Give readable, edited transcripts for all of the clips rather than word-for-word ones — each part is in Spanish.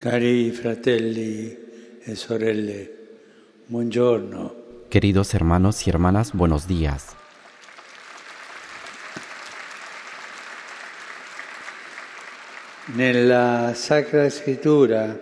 Cari fratelli e sorelle, buongiorno. Queridos hermanos y hermanas, buenos días. Nella Sacra Scrittura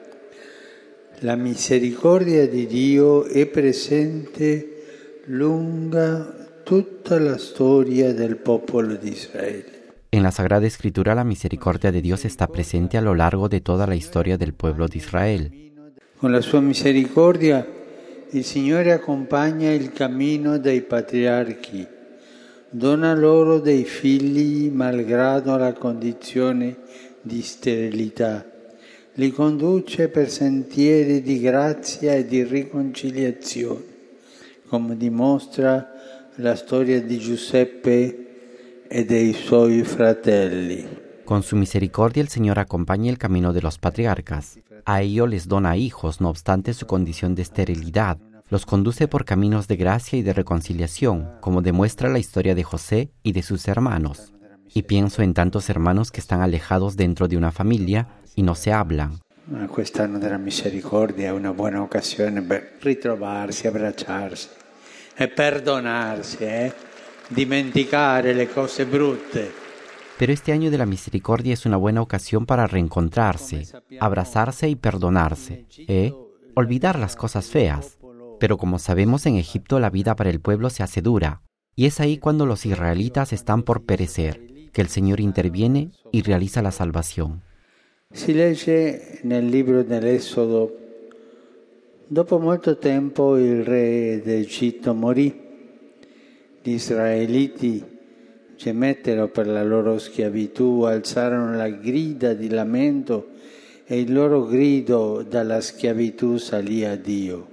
la misericordia di Dio è presente lungo tutta la storia del popolo di Israele. En la Sagrada Escritura la misericordia de Dios está presente a lo largo de toda la historia del pueblo de Israel. Con la sua misericordia il Signore accompagna il cammino dei patriarchi, dona loro dei figli malgrado la condizione di sterilità, li conduce per sentieri di grazia e di riconciliazione, come dimostra la storia di Giuseppe e dei suoi fratelli. Con su misericordia el Señor acompaña el camino de los patriarcas. A ellos les dona hijos, no obstante su condición de esterilidad. Los conduce por caminos de gracia y de reconciliación, como demuestra la historia de José y de sus hermanos. Y pienso en tantos hermanos que están alejados dentro de una familia y no se hablan. Quest'anno della misericordia è una buona occasione per ritrovarsi, abbracciarsi e perdonarsi, dimenticare le cose brutte. Pero este año de la misericordia es una buena ocasión para reencontrarse, abrazarse y perdonarse, olvidar las cosas feas. Pero como sabemos, en Egipto la vida para el pueblo se hace dura, y es ahí cuando los israelitas están por perecer, que el Señor interviene y realiza la salvación. Si legge nel libro dell'Esodo, dopo molto tempo il re d'Egitto morì. Gli israeliti gemettero per la loro schiavitù, alzarono la grida di lamento e il loro grido dalla schiavitù salì a Dio.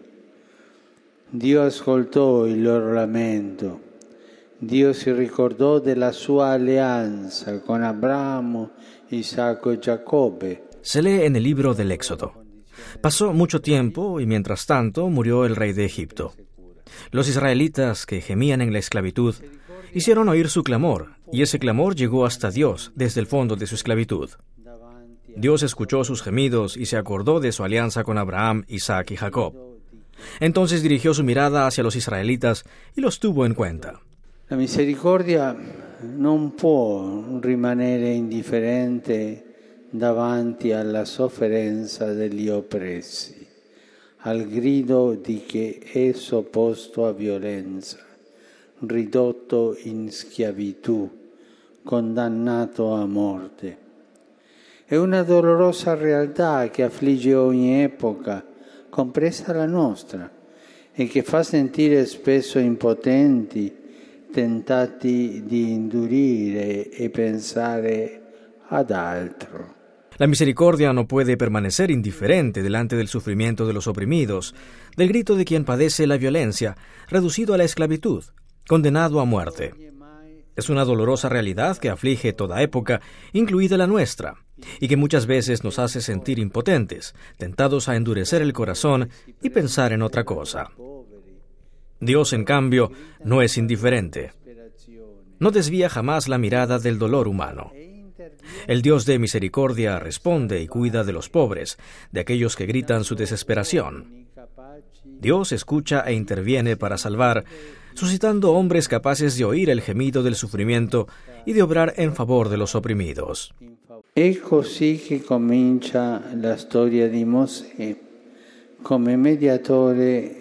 Dio ascoltò il loro lamento. Dio si ricordò della sua alleanza con Abramo, Isacco y Jacobe. Se lee en el libro del Éxodo. Pasó mucho tiempo y mientras tanto murió el rey de Egipto. Los israelitas que gemían en la esclavitud hicieron oír su clamor, y ese clamor llegó hasta Dios desde el fondo de su esclavitud. Dios escuchó sus gemidos y se acordó de su alianza con Abraham, Isaac y Jacob. Entonces dirigió su mirada hacia los israelitas y los tuvo en cuenta. La misericordia non può rimanere indifferente davanti alla sofferenza degli oppressi, al grido di chi è sottoposto a violenza, ridotto in schiavitù, condannato a morte. È una dolorosa realtà che affligge ogni epoca, compresa la nostra, e che fa sentire spesso impotenti, tentati di indurire e pensare ad altro. La misericordia no puede permanecer indiferente delante del sufrimiento de los oprimidos, del grito de quien padece la violencia, reducido a la esclavitud, condenado a muerte. Es una dolorosa realidad que aflige toda época, incluida la nuestra, y que muchas veces nos hace sentir impotentes, tentados a endurecer el corazón y pensar en otra cosa. Dios, en cambio, no es indiferente. No desvía jamás la mirada del dolor humano. El Dios de misericordia responde y cuida de los pobres, de aquellos que gritan su desesperación. Dios escucha e interviene para salvar, suscitando hombres capaces de oír el gemido del sufrimiento y de obrar en favor de los oprimidos. È così che comincia la storia di Mosè come mediatore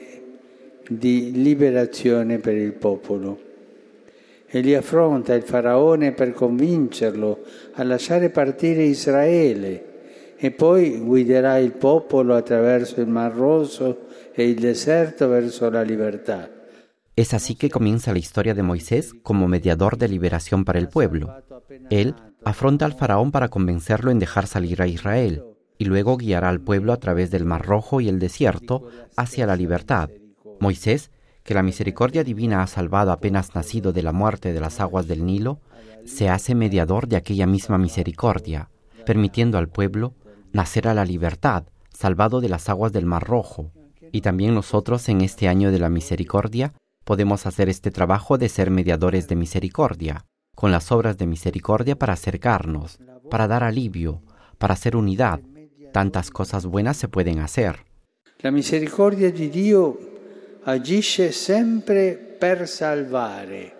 di liberazione per il popolo. Egli affronta il faraone per convincerlo a lasciare partire Israele e poi guiderà il popolo attraverso il Mar Rosso e il deserto verso la libertà. Es así que comienza la historia de Moisés como mediador de liberación para el pueblo. Él afronta al faraón para convencerlo en dejar salir a Israel, y luego guiará al pueblo a través del Mar Rojo y el desierto hacia la libertad. Moisés, que la misericordia divina ha salvado apenas nacido de la muerte de las aguas del Nilo, se hace mediador de aquella misma misericordia, permitiendo al pueblo nacer a la libertad, salvado de las aguas del Mar Rojo. Y también nosotros en este año de la misericordia podemos hacer este trabajo de ser mediadores de misericordia, con las obras de misericordia para acercarnos, para dar alivio, para hacer unidad, Tantas cosas buenas se pueden hacer. La misericordia di Dio agisce sempre per salvare.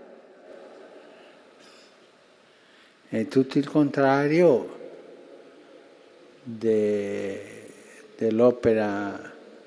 È tutto il contrario dell'opera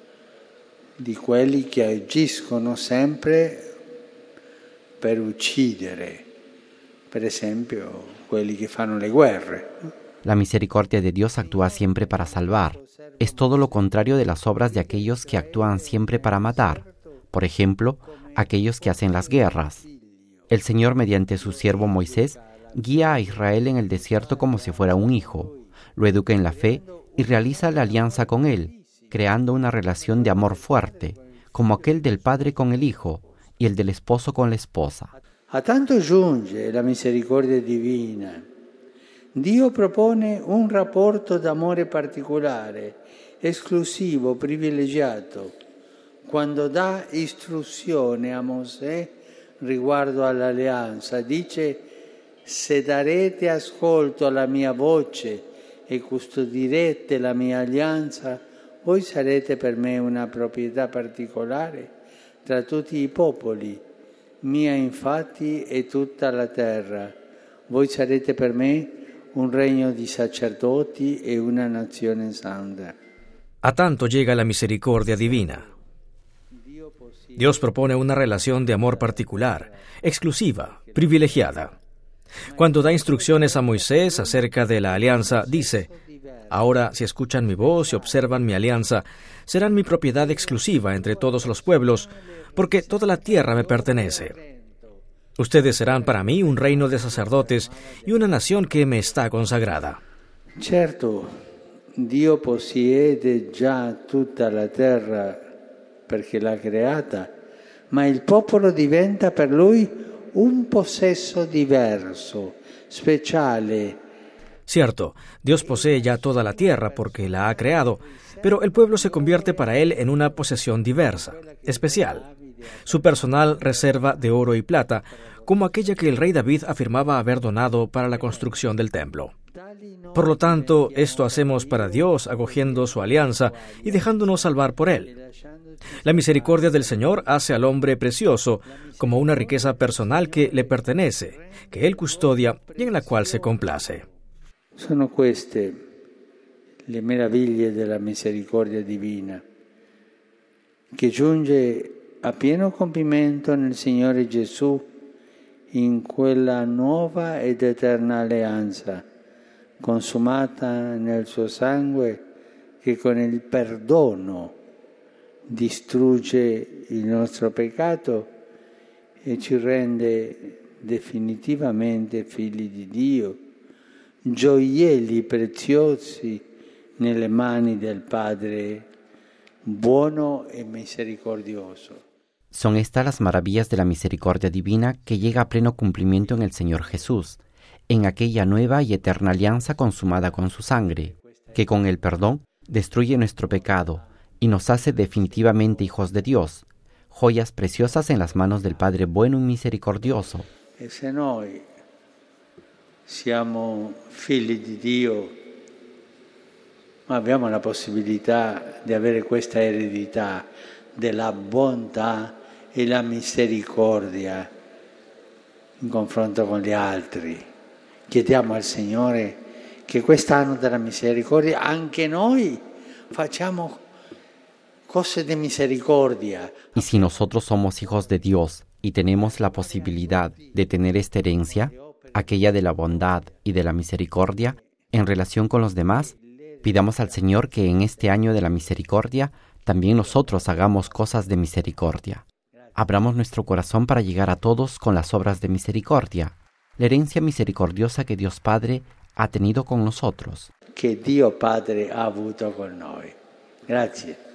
di quelli che agiscono sempre per uccidere, per esempio quelli che fanno le guerre. La misericordia de Dios actúa siempre para salvar. Es todo lo contrario de las obras de aquellos que actúan siempre para matar. Por ejemplo, aquellos que hacen las guerras. El Señor, mediante su siervo Moisés, guía a Israel en el desierto como si fuera un hijo. Lo educa en la fe y realiza la alianza con él, creando una relación de amor fuerte, como aquel del padre con el hijo y el del esposo con la esposa. A tanto giunge la misericordia divina. Dio propone un rapporto d'amore particolare, esclusivo, privilegiato, quando dà istruzione a Mosè riguardo all'alleanza. Dice: se darete ascolto alla mia voce e custodirete la mia alleanza, voi sarete per me una proprietà particolare tra tutti i popoli. Mia infatti è tutta la terra. Voi sarete per me un regno di sacerdoti e una nazione santa. A tanto llega la misericordia divina. Dios propone una relación de amor particular, exclusiva, privilegiada. Cuando da instrucciones a Moisés acerca de la alianza, dice: ahora, si escuchan mi voz y observan mi alianza, serán mi propiedad exclusiva entre todos los pueblos, porque toda la tierra me pertenece. Ustedes serán para mí un reino de sacerdotes y una nación que me está consagrada. Certo, Dio possiede già tutta la terra perché l'ha creata, ma il popolo diventa per lui un possesso diverso, speciale. Cierto, Dios posee ya toda la tierra porque la ha creado, pero el pueblo se convierte para él en una posesión diversa, especial. Su personal reserva de oro y plata, como aquella que el rey David afirmaba haber donado para la construcción del templo. Por lo tanto, esto hacemos para Dios, acogiendo su alianza y dejándonos salvar por Él. La misericordia del Señor hace al hombre precioso, como una riqueza personal que le pertenece, que Él custodia y en la cual se complace. Sono queste le meraviglie della misericordia divina, che giunge a pieno compimento nel Signore Gesù in quella nuova ed eterna alleanza, consumata nel suo sangue, che con il perdono distrugge il nostro peccato e ci rende definitivamente figli di Dio, gioielli preziosi nelle mani del Padre buono e misericordioso. Son estas las maravillas de la misericordia divina que llega a pleno cumplimiento en el Señor Jesús, en aquella nueva y eterna alianza consumada con su sangre, que con el perdón destruye nuestro pecado y nos hace definitivamente hijos de Dios, joyas preciosas en las manos del Padre bueno y misericordioso. E se noi siamo figli di Dio, ma abbiamo la possibilità di avere questa eredità della bontà e la misericordia in confronto con gli altri. Chiediamo al Signore che quest'anno della misericordia anche noi facciamo cose de misericordia. Y si nosotros somos hijos de Dios y tenemos la posibilidad de tener esta herencia, aquella de la bondad y de la misericordia, en relación con los demás, pidamos al Señor que en este año de la misericordia también nosotros hagamos cosas de misericordia. Abramos nuestro corazón para llegar a todos con las obras de misericordia, la herencia misericordiosa que Dios Padre ha tenido con nosotros. Che Dio Padre ha avuto con noi. Grazie.